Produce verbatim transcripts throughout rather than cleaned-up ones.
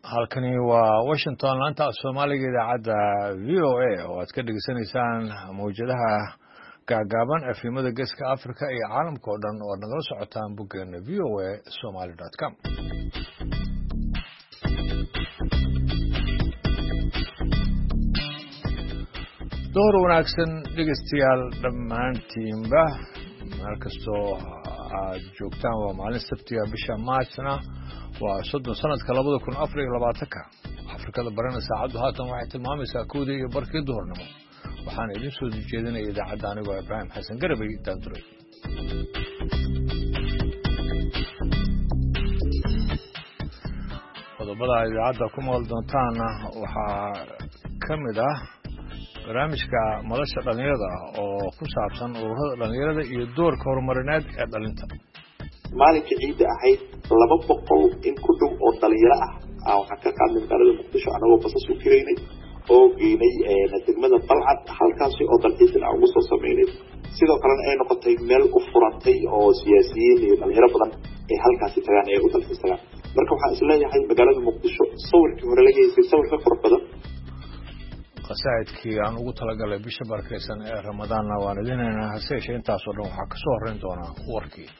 halkani waa Washington laanta Soomaaliga idaacada V O A oo aad ka dhageysanaysaan mawjadaha gaagaaban efimada geeska Afrika iyo caalamka oo dhan oo nagala socotaan boggeena v o a somali dot com. door wanaagsan dhegeystayaal dhammaantiinba meel kastoo aad joogtaan waa maalin sabtiga bisha maajna waa soddon sanadka labada kun afar iyo labaatanka afrikada barana saacaddu haatan waxay tilmaamaysaa kowdii iyo barkii duhurnimo waxaana idin soo jeedinaya idaacadda anigoo Ibraahim Xasan Garabay daanduray qodobada idaacadda ku maqal doontaana waxaa ka mid ah barnaamijka madasha dhalinyarada oo ku saabsan ururada dhalinyarada iyo doorka horumarineed ee dhalinta maalinka ciidda ahayd laba boqol in ku dhow oo dhalinyaro ah waxaan ka qaadnay magaalada muqdisho anagoo basas u kiraynay oo geynay degmada balcad halkaasi oo dalxiisan aan ugu soo sameynay sidoo kalena ay noqotay meel u furantay oo siyaasiyiin iyo dhalinyaro badan ay halkaasi tagaan ee u dalxiis tagaan marka waxaan isleeyahay magaalada muqdisho sawirkii hore laga haystay sawir ka fara badan qasaa'idkii aan ugu talagalay bisha barkeysan ee ramadaanna waan idinaynaa hase yeeshee intaasoo dhan waxaa kasoo horreyn doonaa warkii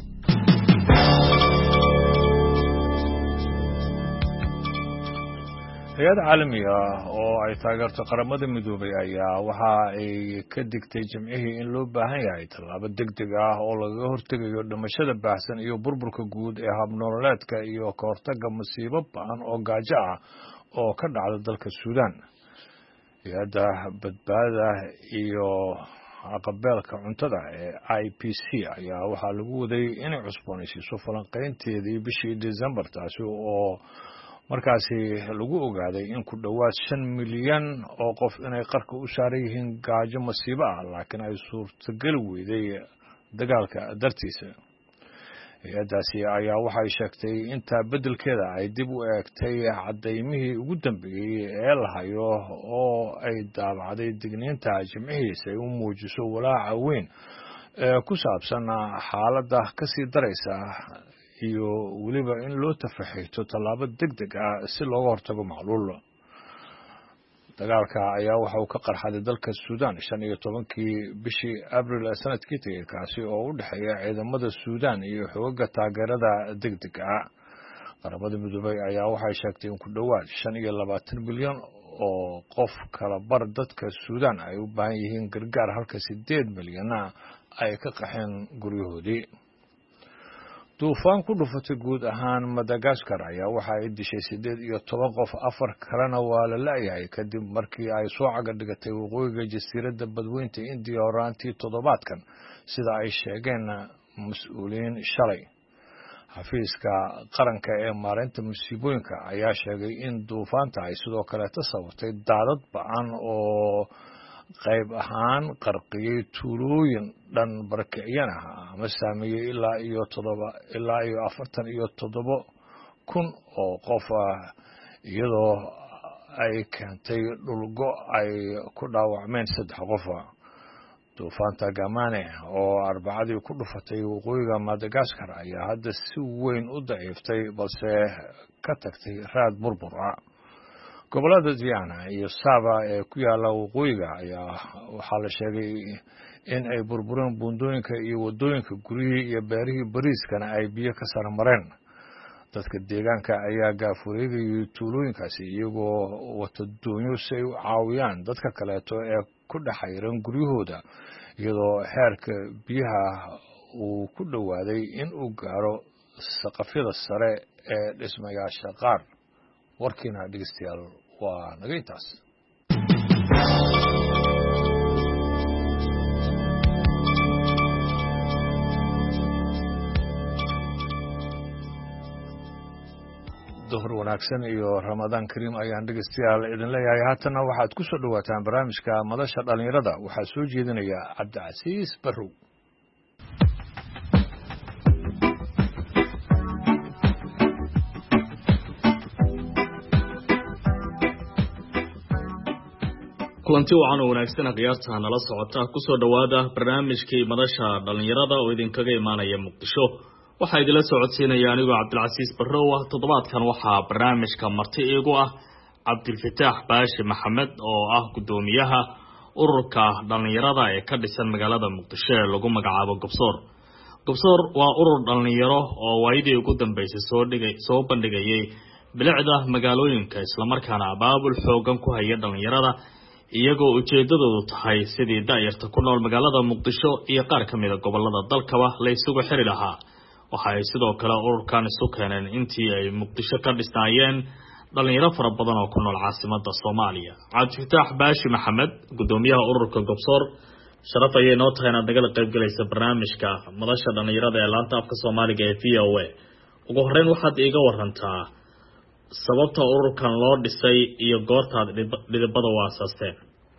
hay-ad caalami ah oo ay taageerto qaramada midoobay ayaa waxa ay ka digtay jimcihii in loo baahan yahay tallaabo degdeg ah oo lagaga hortegayo dhimashada baahsan iyo burburka guud ee habnololeedka iyo ka hortagga masiibo ba-an oo gaajo ah oo ka dhacda dalka suudaan hay-adda badbaadada iyo aqabeelka cuntada ee I P C ayaa waxaa lagu waday inay cusboonaysiiso falanqaynteedii bishii December taasi oo markaasi lagu ogaaday in ku dhowaad shan milyan oo qof inay qarka u saaran yihiin gaajo masiibo ah laakiin ay suurtageli weyday dagaalka dartiisa hay-addaasi ayaa waxay sheegtay intaa beddelkeeda ay dib u eegtay cadaymihii ugu dambeeyey ee la hayo oo ay daabacday digniinta jimcihii si ay u muujiso walaaca weyn ee ku saabsan xaaladda ka sii daraysa iyo weliba in loo tafaxayto tallaabo degdeg ah si looga hortago macluul dagaalka ayaa waxa uu ka qarxaday dalka Suudaan shan iyo tobankii bishii Abriil ee sanadkii tagay kaasi oo u dhexeeya ciidamada Suudaan iyo xoogagga taageerada degdega ah qaramada midoobay ayaa waxay sheegtay in ku dhowaad shan iyo labaatan milyan oo qof kala bar dadka Suudaan ay u baahan yihiin gargaar halka sideed milyanna ay ka qaxeen guryahoodii duufaan ku dhufatay guud ahaan Madagascar ayaa waxa ay dishay sideed iyo toban qof afar kalena waa la la'yahay kadib markii ay soo caga dhigatay waqooyiga jasiiradda badweynta India horaantii toddobaadkan sida ay sheegeen mas'uuliyiin shalay xafiiska qaranka ee maareynta musiibooyinka ayaa sheegay in duufaanta ay sidoo kale sababtay daadad ba'an oo qayb ahaan qarqiyay tuulooyin dhan barakicyan ah ama saameeyey ilaa iyo toddoba ilaa iyo afartan iyo toddoba kun oo qof ah iyadoo ay keentay dhulgo ay ku dhaawacmeen saddex qof duufaanta Gamane oo arbacadii ku dhufatay waqooyiga Madagascar ayaa hadda si weyn u daciiftay balse ka tagtay raad burbur ah gobolada Diana iyo Saba ee ku yaala waqooyiga ayaa waxaa la sheegay in ay burbureen buundooyinka iyo wadooyinka guriyihii iyo beerihii bariiskana ay biyo ka sarmareen dadka deegaanka ayaa gaafureegayay tuulooyinkaasi iyagoo wata doonyo si ay u caawiyaan dadka kaleeto ee ku dhexayran guryahooda iyadoo heerka biyaha uu ku dhowaaday in uu gaaro saqafyada sare ee dhismayaasha qaar warkiina dhegeystayaal waa naga intaas duhur wanaagsan iyo Ramadaan Kariim ayaan dhegeystayaal idin leeyahay haatana waxaad ku soo dhawaataan barnaamijka madasha dhalinyarada waxaa soo jeedinaya Cabdicasiis Barrow kulanti wacan oo wanaagsan qiyaasta nala socota ku soo dhawaada barnaamijkii madasha dhalinyarada oo idin kaga imaanaya Muqdisho waxaa idila socodsiinaya anigoo Cabdilcasiis Barrow ah. Toddobaadkan waxaa barnaamijka marti iigu ah Cabdilfataax Baashi Maxamed oo ah gudoomiyaha ururka dhalinyarada ee ka dhisan magaalada Muqdisho ee lagu magacaabo Gobsoor. Gobsoor waa urur dhalinyaro oo waayidii ugu dambeysay soo dhigay soo bandhigayay bilicda magaalooyinka isla markaana abaabul xoogan ku haya dhalinyarada iyagoo ujeedadoodu tahay sidii daayirta ku nool magaalada Muqdisho iyo qaar ka mid ah gobolada dalkaba la isugu xiri lahaa. waxa ay sidoo kale ururkan isu keeneen intii ay Muqdisho ka dhisnaayeen dhalinyaro fara badan oo ku nool caasimadda Soomaaliya. Cabdilfataax Baashi Maxamed, gudoomiyaha ururka Gobsoor, sharaf ayay noo tahay inaad nagala qayb galaysa barnaamijka madasha dhalinyarada ee laanta afka Soomaaliga ee V O A. ugu horreyn waxaad iiga warantaa sababta ururkan loo dhisay iyo goorta aad dhidibada u aasaasteen.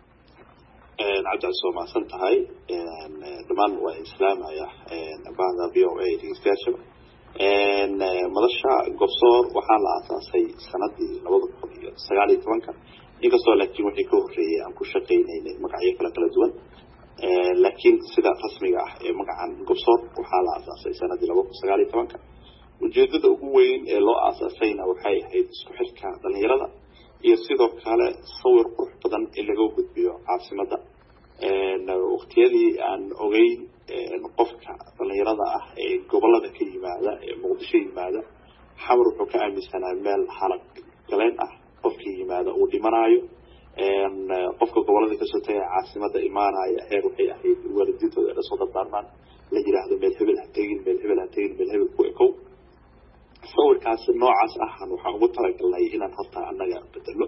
een cabdi soo maasan tahay een dhamaan waa islaamaya een baada V O A discussion een madasha Gobsoor waxaa la aasaasay sanadii laba kun iyo sagaal iyo toban inkastoo laakiin wixii ka horreeyay aan ku shaqeynay magacyo kala kala duwan ee laakiin sida rasmiga ah ee magacan Gobsoor waxaa la aasaasay sanadii laba kun iyo sagaal iyo toban ujeedada ugu weyn ee loo aasaasayna waxay ahayd isku xirka dhalinyarada iyo sidoo kale sawir qurux badan ee laga gudbiyo caasimadda een waqtiyadii aan ogeyn qofka dhalinyarada ah ee gobolada ka yimaada ee Muqdisho yimaada xamar wuxuu ka aaminsanaa meel xalaq galeen ah qofkii yimaada uu dhimanayo een qofka gobolada ka soo tagay caasimadda imaanaya heer waxay ahayd waalidiintooda la soo dardaarmaan la yiraahdo meel hebel ha tegin meel hebel ha tegin meel hebel ku ekow sawirkaas noocaas ah waxaan ugu talagalnay inaan horta annaga bedelo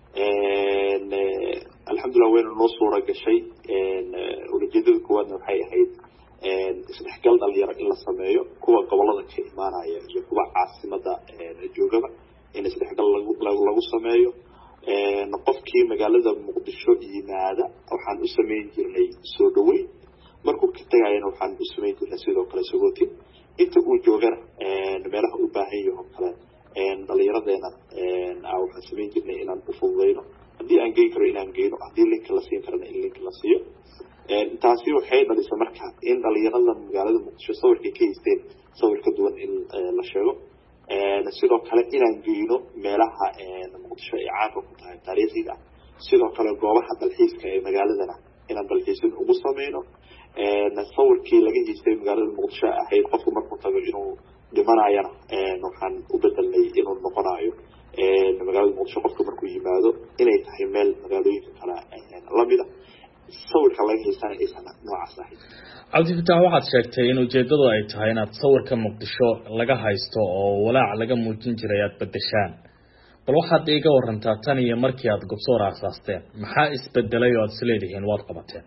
een alxamdulillah weyn noo suura gashay een ujeedada koowaad waxay ahayd een isdhexgal dhalinyaro in la sameeyo kuwa gobolada ka imaanaya iyo kuwa caasimadda joogaba in isdhexgal lagu lagu sameeyo een qofkii magaalada Muqdisho yimaada waxaan u sameyn jirnay soo dhaweyn markuu ka tagayna waxaan u sameyn jirnay sidoo kale sagootin inta uu joogana een meelaha u baahan yahay kale een dhalinyaradeena een aan waxaan sameyn jirnay inaan u fududeyno haddii aan geey karo inaan geeyno haddii link la siin karana in link la siiyo een taasi waxay dhalisay marka in dhalinyarada magaalada Muqdisho sawirka ka haysteen sawir ka duwan in la sheego een sidoo kale inaan geeyno meelaha een Muqdisho ay caan ku tahay taariikhiga sidoo kale goobaha dalxiiska ee magaaladana inaan dalxiisin ugu sameyno een sawirkii laga haystay magaalada Muqdisho ahayd qofku markuu tago inuu dhimanayana een waxaan u bedelnay inuu noqonayo een magaalada Muqdisho qofku markuu yimaado inay tahay meel magaalooyinka kale la mid ah sawirka laga haystana aysan noocaas ahayn. Cabdilfataax waxaad sheegtay in ujeedadu ay tahay inaad sawirka Muqdisho laga haysto oo walaac laga muujin jiray aad bedeshaan. bal waxaad iiga warantaa tan iyo markii aad Gobsoor aasaasteen maxaa isbedelay oo aad isleedihiin waad qabateen?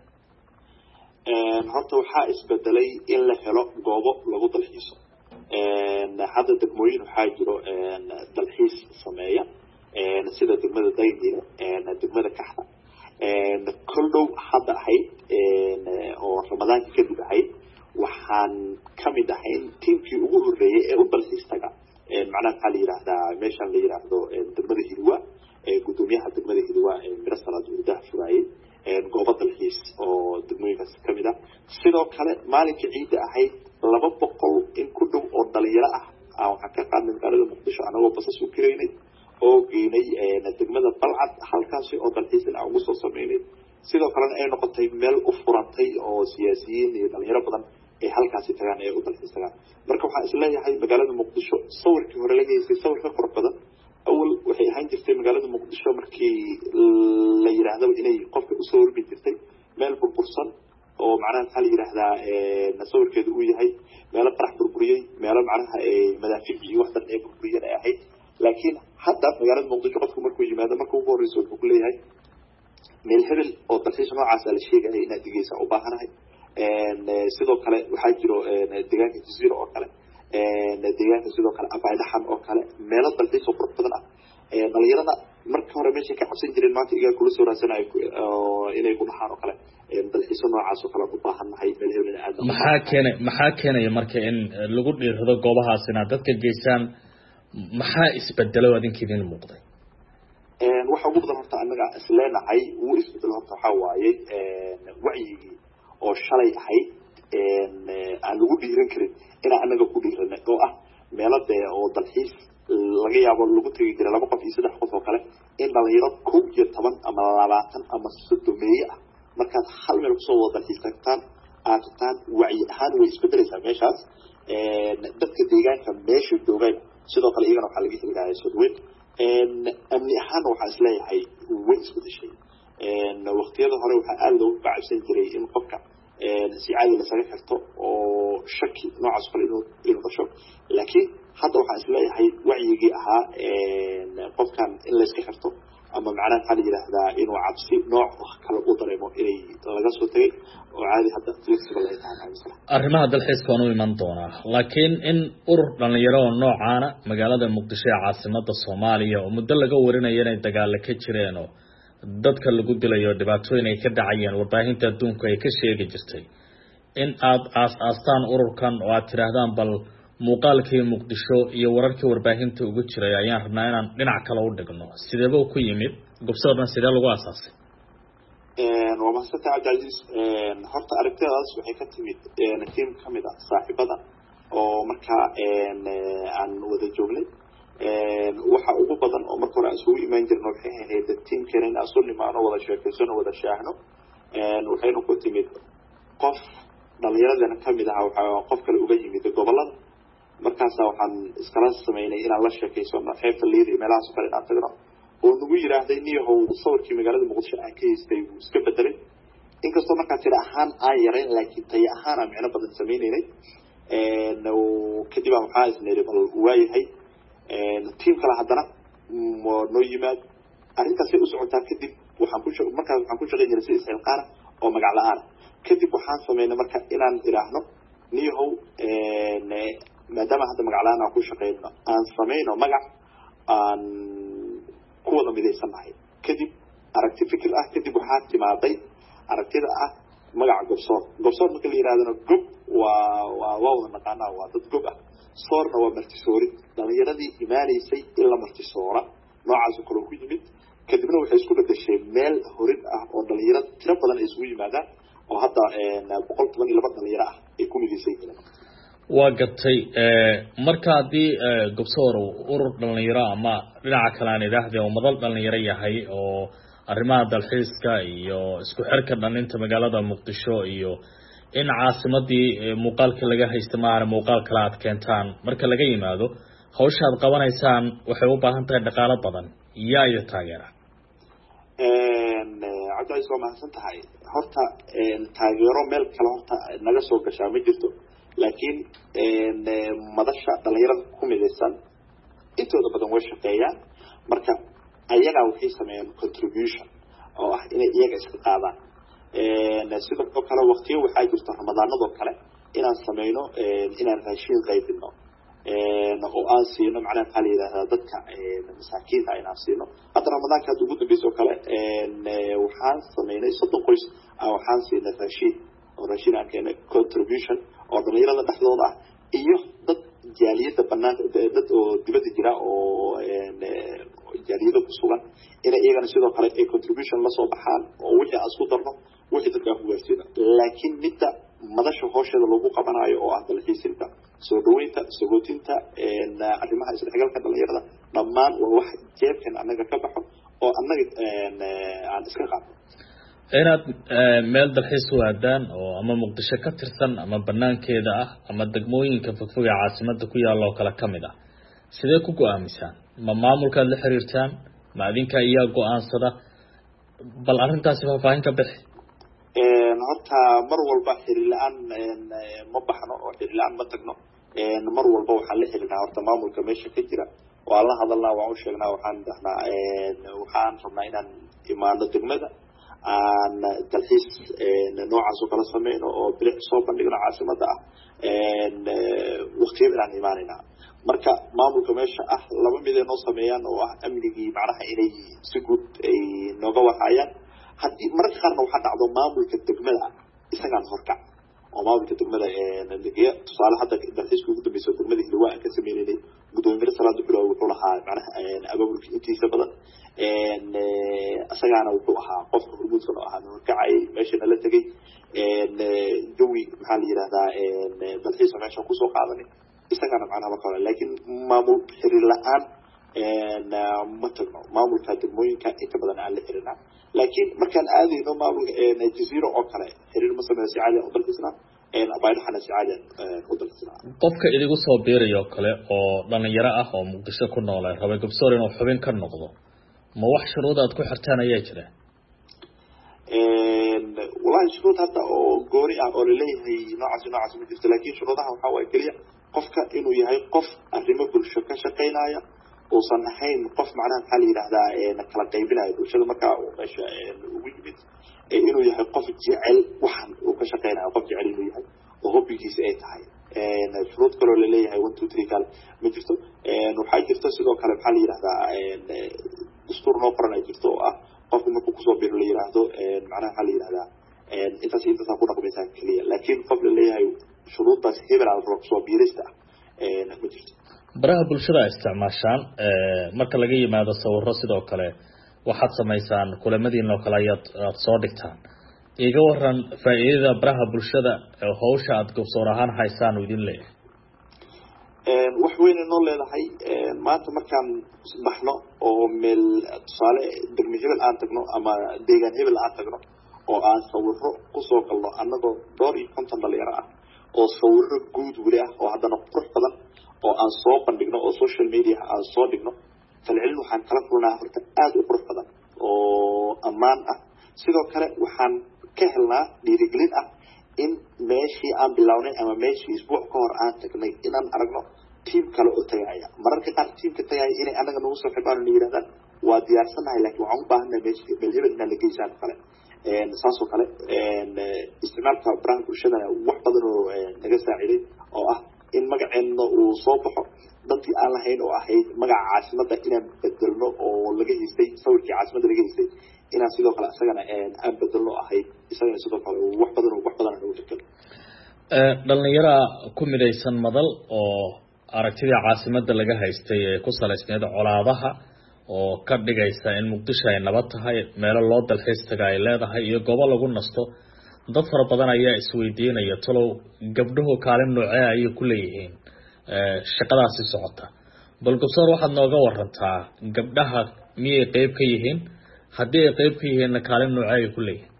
een horta waxaa isbedelay in la helo goobo lagu dalxiiso een hadda degmooyin waxaa jiro een dalxiis sameeya een sida degmada Dayndiga een degmada Kaxda een kuldow hadda ahayd een oo Ramadaan ka dib ahayd waxaan kamid ahay tiimkii ugu horeeyay ee u dalxiistaga een macnaha xal yiraahdaa meeshan la yiraahdo degmada Hiirwa ee gudoomiyaha degmada Hiirwa ee Mirasalaad uu daafurayay een goobo dalxiis oo degmooyinkaas kamid ah sidoo kale maalinka ciida ahayd laba boqol in ku dhow oo dhalinyaro ah aan waxa ka qaadnay magaalada Muqdisho anagoo basas u kireynay oo geynay een degmada Balcad halkaas oo dalxiis ah ugu soo sameeyay sidoo kale ay noqotay meel u furantay oo siyaasiyiin iyo dhalinyaro badan ay halkaas tagaan ee u dalxiisagaan marka waxa isleeyahay magaalada Muqdisho sawirkii hore laga haystay sawirka qurux badan awal waxay ahaan jirtay magaalada Muqdisho markii la yiraahdo inay qofka u soo warbi jirtay meel burbursan oo macnaha xal yiraahdaa ee sawirkeedu uu yahay meel qarax burburiyay meel macnaha ee madaafiic iyo wax dhan ee burburiyay ay ahayd laakiin hadda magaalada Muqdisho qofku markuu yimaado markuu ugu horeyso wuxuu leeyahay meel hebel oo dalxiis noocaas la sheegay inaad digeysa u baahanahay een sidoo kale waxaa jiro deegaanka Jasiiro oo kale een deegaanka sidoo kale Abaydaxan oo kale meelo dalxiis oo qurux badan ah ee dhalinyarada marka hore meesha ka cabsan jireen maanta iyaga kula soo raasanayo oo inay ku dhaxaan oo kale ee dalxiis noocaas oo kale u baahanahay meel hebel aad maxaa keenay maxaa keenay marka in lagu dhiirado goobahaas inaad dadka geysaan maxaa isbedelay adinkiin muuqday een waxa ugu badan horta anaga isleenahay uu isbedel horta waxa waaye een wacyi oo shalay ahayd aan lagu dhiiran karin inaan anaga ku dhiirana oo ah meelada oo dalxiis laga yaabo lagu tagi jiray laba qof iyo saddex qof oo kale in dhalinyaro kow iyo toban ama labaatan ama soddomeeye ah markaad hal meel kusoo wada dalxiis tagtaan aad tagtaan wacyi ahaan way isbedelaysaa meeshaas dadka deegaanka meesha joogaan sidoo kale iyagana waxaa laga heliyaa soo dhaweyn amni ahaan waxaa isleeyahay way isbedeshay waqtiyada hore waxaa aada loogu bacabsan jiray in qofka si caadi lasaga xirto oo shaki noocaas kale inuu inuu dhasho laakiin hadda waxaa isleeyahay wacyigii ahaa qofkan in layska xirto ama macnaha waxaa la yidhaahdaa inuu cabsi nooc kale u dareemo inay laga soo tegay oo caadi hadda flexible ay tahay misla arrimaha dalxiiska waan u iman doonaa laakiin in urur dhalinyaro oo noocaana magaalada muqdisho ee caasimada soomaaliya oo muddo laga warinayo inay dagaalo ka jireen oo dadka lagu dilayo dhibaatooyin ay ka dhacayeen warbaahinta adduunka ay ka sheegi jirtay in aad aas aastaan ururkan oo aad tidhaahdaan bal muuqaalkii muqdisho iyo wararkii warbaahinta ugu jiray ayaan rabnaa inaan dhinac kale u dhigno sideeba ku yimid gobsoorna sidee lagu aasaasay waa mahadsantahay cabdicasiis horta aragtidaas waxay ka timid tiim ka mid ah saaxiibada oo markaa aan wada joognay waxa ugu badan oo marka hore aan isugu imaan jirno waxay ahayd tiimkeena in aan soo nimaano wada sheekaysano wada shaahno waxayna ku timid qof dhalinyaradana ka mid aha waxaa qof kale uga yimid gobolada markaasa waxaan iskala sameynay inaan la sheekaysano xeebta liida iyo meelahaas oo kale inaan tagno oo nagu yidhaahday niyahow sawirkii magaalada muqdisho aan ka haystay wuu iska bedelay inkastoo markaa tira ahaan aan yarayn laakiin taya ahaan aan micno badan sameynaynay kadib aan waxaa isniri bal waayahay tiim kale haddana noo yimaad arrintaasay u socotaa kadib waxaan ku markaas waxaan ku shaqayn jiray si isxilqaana oo magac la-aana kadib waxaan sameynay marka inaan idhaahno niyahow maadaama hadda magac la-aan aan ku shaqeyno aan sameyno magac aan ku wada midaysannahay kadib aragti fikir ah kadib waxaa timaaday aragtida ah magaca gobsoor gobsoor marka la yidhahdana gob waa waa waa wada naqaanaa waa dad gob ah soorna waa martisoorid dhalinyaradii imaanaysay in la martisoora noocaasoo kale ku yimid kadibna waxay isku bedeshay meel horin ah oo dhalinyaro tiro badan ay isugu yimaadaan oo hadda boqol toban iyo laba dhalinyaro ah ay ku midaysan yihiin waa gatay marka haddii gobsoor urur dhalinyaro ama dhinaca kale aan idhaahday oo madal dhalinyaro yahay oo arrimaha dalxiiska iyo isku xirka dhalinta magaalada muqdisho iyo in caasimadii muuqaalka laga haysta maahan muuqaal kale aad keentaan marka laga yimaado hawsha aad qabanaysaan waxay u baahan tahay dhaqaalo badan yaa iyo taageera cabdicaiis waa mahadsan tahay horta taageero meel kale horta naga soo gashaa ma jirto laakiin madasha dhalinyarada ku midaysan intooda badan way shaqeeyaan marka ayagaa waxay sameeyaan contribution oo ah inay iyaga iska qaadaan sidoo kale waqtiyo waxaa jirta ramadaanadoo kale inaan sameyno inaan raashiin qaybino oo aan siino macnaha maxaa la yidhahdaa dadka masaakiinta inaan siino hadda ramadaanka hadda ugu dambeysa oo kale waxaan sameynay soddon qoys waxaan siinay raashiin oo raashiin aan keenay contribution oo dhalinyarada dhexdooda ah iyo dad jaaliyada banaanka dad oo dibadda jira oo jaaliyada ku sugan inay iyagana sidoo kale ay contribution lasoo baxaan oo wixii aan isku darno wixii dadkaa ku gaarsiina laakiin midda madasha hoosheeda lagu qabanayo oo ah dalxiisinta soo dhaweynta sagootinta arrimaha isdhexgalka dhalinyarada dhammaan waa wax jeebkan annaga ka baxo oo annaga aan iska qaadno inaad meel dalxiis u aadaan oo ama muqdisho ka tirsan ama banaankeeda ah ama degmooyinka fogfog ee caasimada ku yaalla oo kale ka mid ah sidee ku go-aamisaan ma maamulkaad la xiriirtaan ma adinka iyaa go-aansada bal arrintaasi faahfaahin ka bixi horta mar walba xiriir la-aan ma baxno oo xiriir la-aan ma tagno mar walba waxaan la xiriirnaa horta maamulka meesha ka jira waan la hadalnaa waan u sheegnaa waxaan dhahnaa waxaan rabnaa inaan imaano degmada aan dalxiis noocaas oo kala sameyno oo bilic soo bandhigno caasimada ah waqtiyada inaan imaanaynaa marka maamulka meesha ah laba mid ay noo sameeyaan oo ah amnigii macnaha inay si guud ay nooga wahayaan haddii mararka qaarna waxaa dhacdo maamulka degmada isagaan horkac oo maamulka degmada deegaanka tusaale hadda dalxiiska ugu dambeysay degmada Hiiraan ka sameeyay gudoomiyaha salaada xulaa wuxuu lahaa macnaha abaabulka intiisa badan een asagana wuxuu ahaa qofka hormuudka oo ahaa kacay meesha la tagay een jawi maxaa la yiraahdaa een dalxiis meesha ku soo qaadanay isagana macnaha ma kala laakiin maamul xiriir la'aan een ma tagno maamulka degmooyinka inta badan aan la xiriirnaa laakiin markaan aadayno maamulka ee jasiiro oo kale xiriir ma sameeyo si caadi ah oo dalxiisna een abaaydaxana si caadi ah oo dalxiisna qofka idigu soo beerayo kale oo dhalinyaro ah oo Muqdisho ku nool ah rabay gobsoor inuu xubin ka noqdo ma wax shuruud aad ku xirtaan ayaa jira een wallahi shuruud hadda oo goori ah oo leeyahay noocaas noocaas ma jirto laakiin shuruudaha waxa way kaliya qofka inuu yahay qof arrimo bulsho ka shaqeynaya oo san ahayn qof macnaha waxa la yiraahdaa ee kala qaybinayo bulshada marka uu meesha ugu yimid inuu yahay qof jecel waxan uu ka shaqeynayo qof jecel inuu yahay oo hobbigiisa ay tahay een shuruud kale oo leeyahay one two three kale ma jirto een waxa jirto sidoo kale waxa la yiraahdaa een dastuur noo qoran ay jirto ah qofku markuu ku soo biiro la yiraahdo een macnaha waxa la yiraahdaa een intaas intaas ku dhaqmaysaa kaliya laakiin qof la leeyahay shuruudaas hebel aan rabo soo biirista een ma jirto baraha bulshada isticmaashaan ee marka laga yimaado sawirro sidoo kale waxaad sameysaan kulamadiina oo kale ayaad soo dhigtaan iga waran faa'iidada baraha bulshada ee hawsha aad gobsoor ahaan haysaan u idin leeyahay een wax weyn inoo leedahay een maanta markaan baxno oo meel tusaale degmo hebel aan tagno ama deegaan hebel aan tagno oo aan sawirro ku soo galno annagoo door iyo konton dhalinyaro ah oo sawirro guud weli ah oo haddana qurux badan oo aan soo bandhigno oo social media aan soo dhigno falcelin waxaan kala kulnaa horta aad u qurux badan oo ammaan ah sidoo kale waxaan ka helnaa dhiirigelin ah in meeshii aan bilownay ama meeshii isbuuc ka hor aan tagnay inaan aragno tiim kale oo tagaya mararka qaar tiimka tagaya inay anaga nagu soo xibaan oo yiraahdaan waa diyaarsanahay laakiin waxaan u baahanahay meeshii meel hebel inaan la geysaan kale een saasoo kale een isticmaalka baraha bulshada wax badan oo naga saaciday oo ah in magaceena uu soo baxo dadkii aan lahayn oo ahayd magaca caasimada inaan bedelno oo laga haystay sawirkii caasimada laga haystay inaan sidoo kale asagana aan bedelno ahayd isagana sidoo kale wax badan oo wax badan aan ugu fikirno ee dhalinyaro ku midaysan madal oo aragtida caasimada laga haystay ee ku saleysneed colaadaha oo ka dhigaysa in Muqdisho ay nabad tahay meel loo dalxiis taga ay leedahay iyo goobo lagu nasto dad fara badan ayaa isweydiinaya talow gabdhuhu kaalin noocee ay ku leeyihiin ee shaqadaasi socota bal gobsoor waxaad nooga warantaa gabdhaha miyay qayb ka yihiin haddii ay qayb ka yihiin kaalin noocee ay ku leeyihiin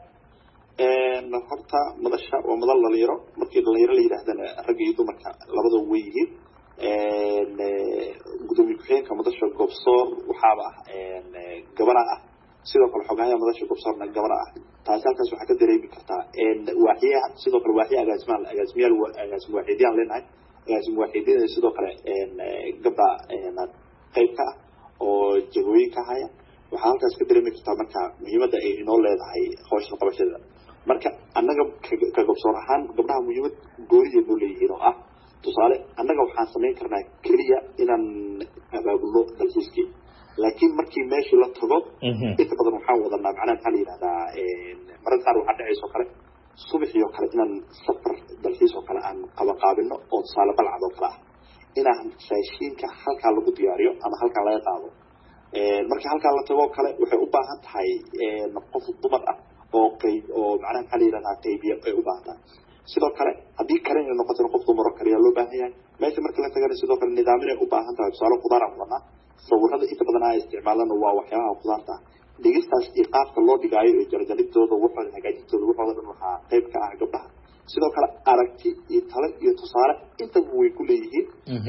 een horta madasha waa madal dhalinyaro markii dhalinyaro la yiraahdana rag iyo dumarka labadaba way yihiin een gudoomiye ku-xigeenka madasha gobsoor waxaaba ah een gabadha ah sidoo kale xogaha madasha gobsoorna gabadha ah taas halkaas waxa ka dareemi kartaa een waaxiyaha sidoo kale waaxiyaha agaasimaha agaasimiyaal agaasim waaxidiyaan leenahay agaasim waaxidiyada sidoo kale een gabdha een qayb ka ah oo jagooyinka haya waxa halkaas ka dareemi kartaa marka muhiimadda ay inoo leedahay hawsha qabashada marka annaga ka gobsoor ahaan gabdhaha muhiimad gooriya noo leeyihiin oo ah tusaale annaga waxaan samayn karnaa keliya inaan abaabulno dalxiiskii laakiin markii meeshii la tago inta badan waxaan wadanaa macnaha maxaa la yidhahdaa mararka qaar waxaa dhacayso kale subaxii oo kale inaan safar dalxiis oo kale aan qabaqaabino oo tusaale balcad oo kale ah inaan raashiinka halkaa lagu diyaariyo ama halkaa laga qaado markii halkaa la tago kale waxay u baahan tahay qof dumar ah oo qayb oo macnaha maxaa la yidhahdaa qaybiya ay u baahan tahay sidoo kale haddii kale inay noqoto qof dumar oo kaliya loo baahan yahay meesha marka la tagana sidoo kale nidaamin ay u baahan tahay tusaale khudaar aan wadanaa sawirada inta badan ay isticmaalana waa waxyaabaha khudaarta dhigistaas iyo qaabka loo dhigaayo iyo jarjaridooda waxooda hagaajintooda waxooda dhan waxaa qayb ka ah gabdhaha sidoo kale aragti iyo talo iyo tusaale intaba way ku leeyihiin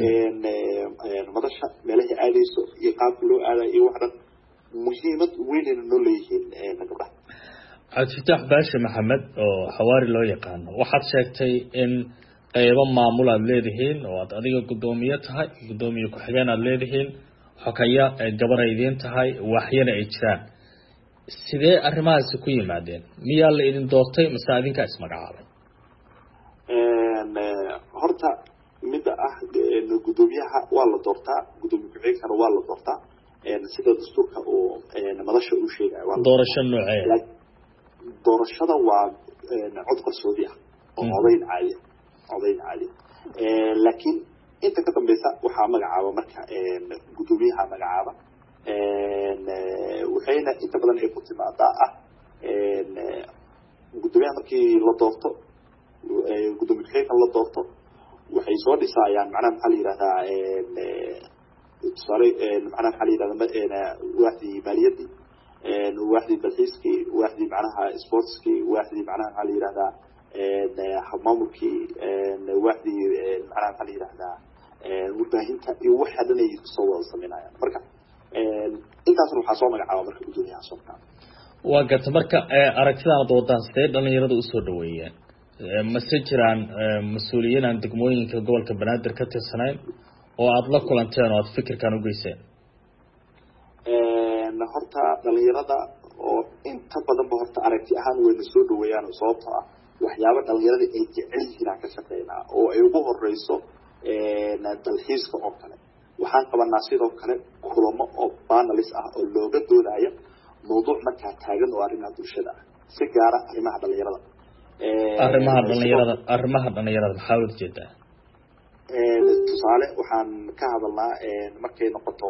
madasha meelaha aadayso iyo qaabka loo aadayo iyo wax dhan muhiimad weynayna noo leeyihiin gabdhaha cabdifitaax baashi maxamed oo xawaari loo yaqaano waxaad sheegtay in qaybo maamul aad leedihiin oo aad adiga gudoomiye tahay gudoomiye ku-xigeen aad leedihiin xogaya gabar ay idin tahay waxyana ay jiraan sidee arrimahaasi ku yimaadeen miyaa la idin doortay mise adinka ismagacaabay horta midda ah gudoomiyaha waa la doortaa gudoomiye ku-xigeenkana waa la doortaa sida dastuurka uu madasha uu sheegayo doorasho noocee doorashada waa cod qarsoodi ah oo odayn caadi odayn caadi laakiin inta ka dambaysa waxaa magacaaba marka gudoomiyaha magacaaba waxayna inta badan ay ku timaadaa ah gudoomiyaha markii la doorto gudoomiye xigeenka la doorto waxay soo dhisayaan macnaha maxaa la yidhahdaa tusaale macnaha maxaa la yidhahdaa waaxdii maaliyadii waaxdii dalxiiskii waaxdii macnaha sportskii waaxdii macnaha maxaa la yidhahdaa maamulkii waaxdii macnaha maxaa la yidhahdaa warbaahinta iyo waxa dhan ay kusoo wada sameynayaan marka intaasna waxaa soo magacaaba marka gudoomiyaha soo magacaaba waa garta marka aragtidaanad wadaan sidee dhalinyarada usoo dhaweeyeen mase jiraan mas-uuliyiin aan degmooyinka gobolka banaadir ka tirsanayn oo aada la kulanteen oo aada fikirkan ugeyseen horta dhalinyarada oo inta badanba horta aragti ahaan wayna soo dhaweeyaan sababtoo ah waxyaaba dhalinyarada ay jecel yihiin aan ka shaqeynaa oo ay ugu horeyso dalxiiska oo kale waxaan qabanaa sidoo kale kulamo oo panelis ah oo looga doodaya mawduuc markaa taagan oo arrimaha bulshada ah si gaara arrimaha dhalinyarada arrimaha dhalinyarada arrimaha dhalinyarada maxaa wada jeedaa tusaale waxaan ka hadalnaa markay noqoto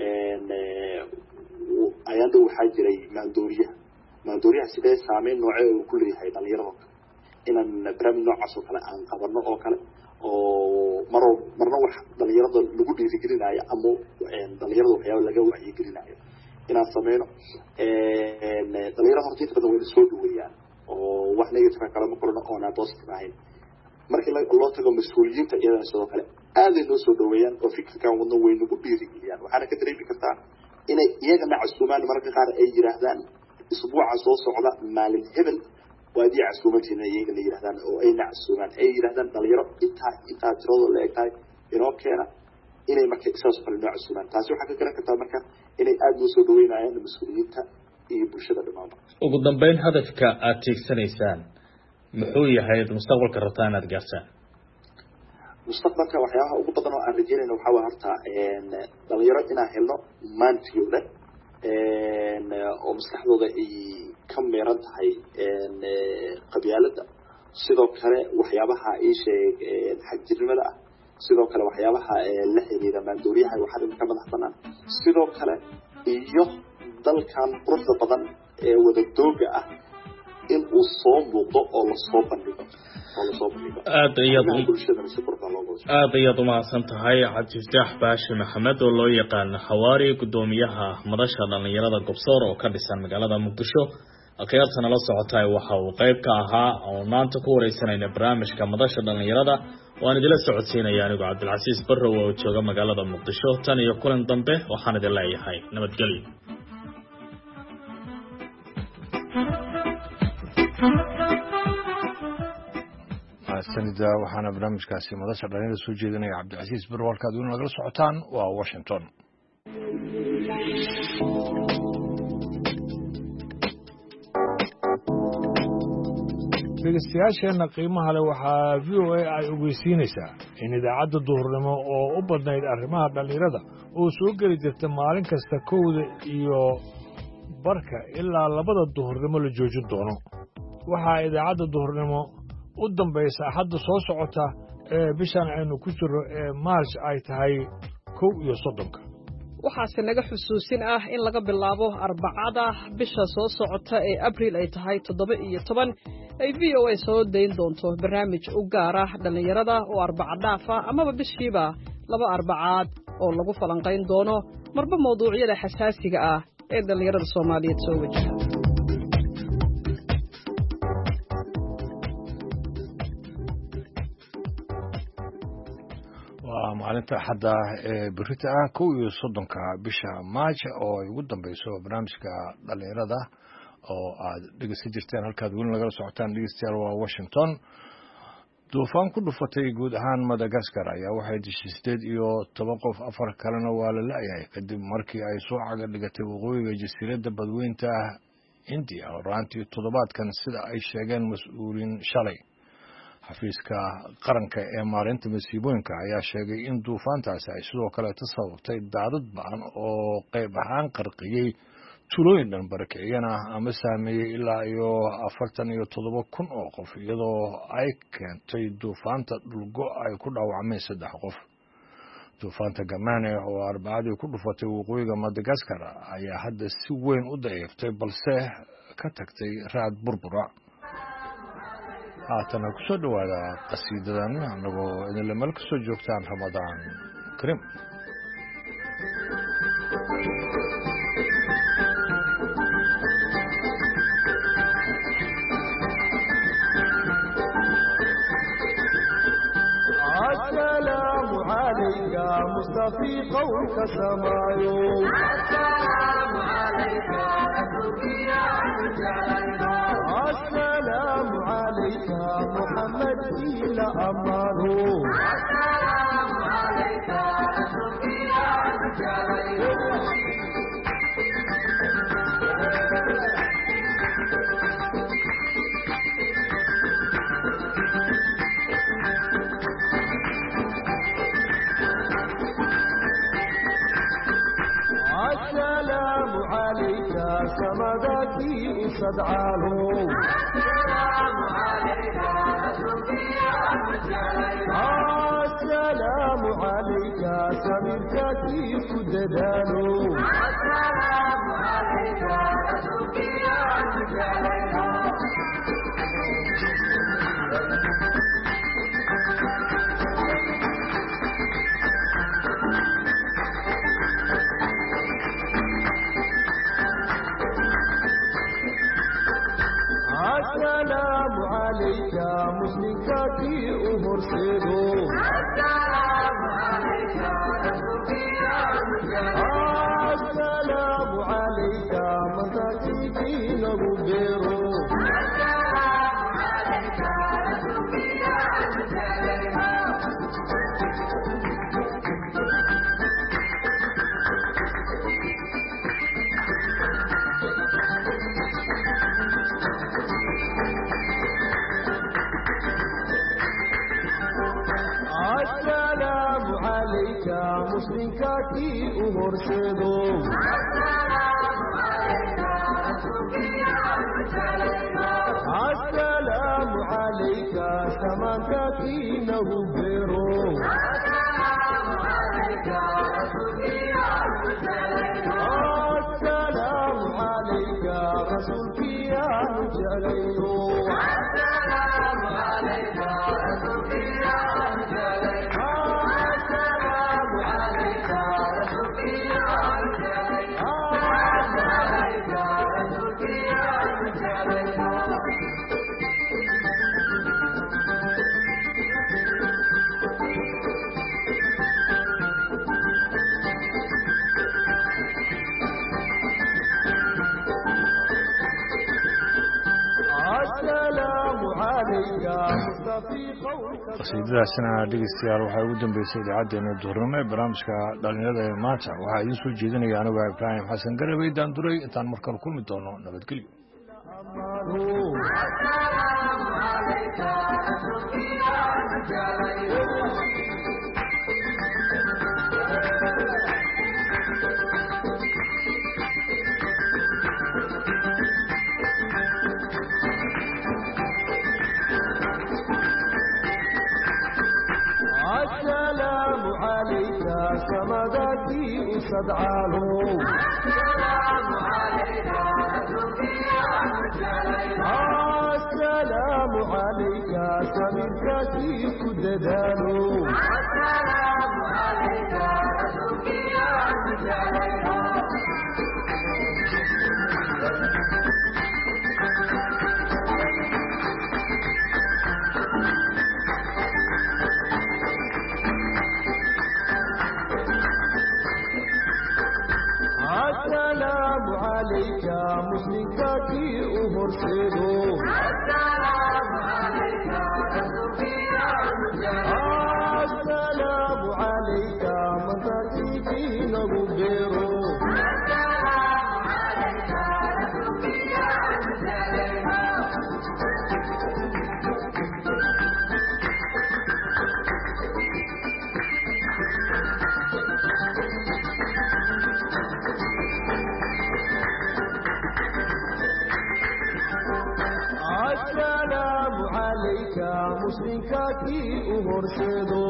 ayaan dhow waxaa jiray maandooriyaha maandooriyaha sidee saameyn noocee uu ku leeyahay dhalinyarada kale inaan barnaamij noocaas oo kale aan qabano oo kale oo maro marna wax dhalinyarada lagu dhiirigelinayo ama dhalinyarada waxyaaba laga wacyigelinayo inaan sameyno dhalinyarada horta inta badan wayna soo dhaweeyaan oo wax negative kale ma qorno oo aan positive ahayn markii loo tago mas-uuliyiinta iyadana sidoo kale aaday noo soo dhaweeyaan oo fikirkan wadno way nagu dhiirigeliyaan waxaana ka dareemi kartaa inay iyagana casuumaan mararka qaar ay yidhaahdaan isbuuca soo socda maalin hebel waadii casuumantiina iyagana yidhahdaan oo ayna casuumaan ay yidhahdaan dhalinyaro intaa intaa tiradoo la eg tahay inoo keena inay marka saas kale noo casuumaan taasi waxaa ka garan kartaa marka inay aada noo soo dhaweynayaan mas-uuliyiinta iyo bulshada dhamaanba ugu dambeyn hadafka aada tiigsanaysaan muxuu yahay mustaqbalka rabtaa inaad gaartaan mustaqbalka waxyaabaha ugu badan oo aan rajeynayna waxaa waa horta dhalinyaro inaan helno maantiyooda oo maskaxdooda ay ka meeran tahay qabyaalada sidoo kale waxyaabaha iisheeg xagjirnimada ah sidoo kale waxyaabaha la xiriira maandooriyaha waxaa dhimka madax banaan sidoo kale iyo dalkan quruxda badan ee wadadooga ah in uu soo muuqdo oo lasoo bandhigo oo lasoo bandhigo aada ayaad bulshadana si qurban looga aada ayaad umahadsan tahay cabdifataax baashi maxamed oo loo yaqaano xawaari gudoomiyaha madasha dhalinyarada gobsoor oo ka dhisan magaalada muqdisho akhyaarta nala socotaay waxa uu qayb ka ahaa oo maanta ku wareysanayna barnaamijka madasha dhalinyarada waan idila socodsiinaya anigu cabdilcasiis barrow oo jooga magaalada muqdisho tan iyo kulan dambe waxaan idin leeyahay nabadgelyo sanida waxaana barnaamijkaasi madasha dhalinyarada soo jeedinaya cabdilcasiis barrow halkaad weli nagala socotaan waa washington dhegeystayaasheenna qiimaha leh waxaa v o a ay ogeysiinaysaa in idaacadda duhurnimo oo u badnayd arrimaha dhallinyarada oo soo geli jirta maalin kasta kowda iyo barka ilaa labada duhurnimo la joojin doono waxaa idaacadda duhurnimo u dambaysa axadda soo socota ee bishan aynu ku jirro ee maarch ay tahay kow iyo soddonka waxaase naga xusuusin ah in laga bilaabo arbacada bisha soo socota ee abriil ay tahay toddoba iyo toban ay v o a soo dayn doonto barnaamij u gaar ah dhallinyarada oo arbaca dhaaf ah amaba bishiiba laba arbacaad oo lagu falanqayn doono marba mawduucyada xasaasiga ah ee dhallinyarada soomaaliyeed soo wajaha waa maalinta axadda ee berita ah kow iyo soddonka bisha maaj oo ay ugu dambeyso barnaamijka dhallinyarada oo aad dhegeysan jirteen halkaad weli nagala socotaan dhegeystayaal waa washington duufaan ku dhufatay guud ahaan madagaskar ayaa waxay dishay sideed iyo toban qof afar kalena waa la la-yahay kadib markii ay soo caga dhigatay waqooyiga jasiiradda badweynta hindiya oo raantii toddobaadkan sida ay sheegeen mas-uuliin shalay xafiiska qaranka ee maalinta masiibooyinka ayaa sheegay in duufaantaasi ay sidoo kaleeta sababtay daadad ba-an oo qayb ahaan qarqiyey tuulooyin dhan barakiciyana ama saameeyey ilaa iyo afartan iyo toddoba kun oo qof iyadoo ay keentay duufaanta dhulgo ay ku dhaawacmeen saddex qof. duufaanta gamane oo arbacadii ku dhufatay waqooyiga madagaskar ayaa hadda si weyn u daciiftay balse ka tagtay raad burbura. haatana ku soo dhowaada qasiidadan annagoo idinla meel ka soo joogtaan ramadaan kariim. السلام عليك مصطفى قولك سمايو السلام عليك السلام عليك محمد إلى أمانه السلام عليك السلام عليك سمدتي صدعانه السلام عليك السلام عليك سمدتي كددانه السلام عليك السلام عليك مسلمك أمور سيدو السلام عليك السلام عليك مساكين غبيرو السلام عليك السلام عليك مسلمك أمور سيدو السلام عليك السلام عليك سماك نغبيرو السلام عليك السلام عليك رسولك يا جليلو السلام عليك رسولك يا جليلو السلام عليك رسولك يا جليلو السلام عليك رسولك يا جليلو qasiidadaasina dhegeystayaal waxaa ugu dambeysay idaacaddeenna duhurnimo ee barnaamijka dhalinyarada ee maanta waxaa idiin soo jeedinaya anigu ibraahim xasan garabey daanduray intaan markale kulmi doono nabadgelyo. السلام عليك سمدتي صدعانه السلام عليك السلام عليك سمدتي كددانه السلام عليك السلام عليك مسلمك أمور سيدو السلام عليك السلام عليك مساكين غبيرو السلام عليك wanaagii u horseedo